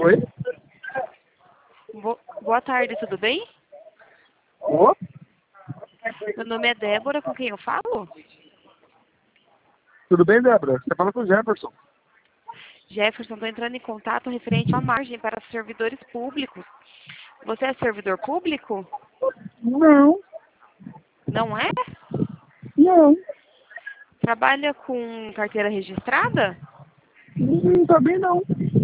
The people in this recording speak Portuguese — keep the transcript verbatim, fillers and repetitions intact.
Oi? Bo- Boa tarde, tudo bem? Ô? Meu nome é Débora, com quem eu falo? Tudo bem, Débora? Você fala com o Jefferson. Jefferson, estou entrando em contato referente à margem para servidores públicos. Você é servidor público? Não, Não é? não. Trabalha com carteira registrada? Não tá bem, não.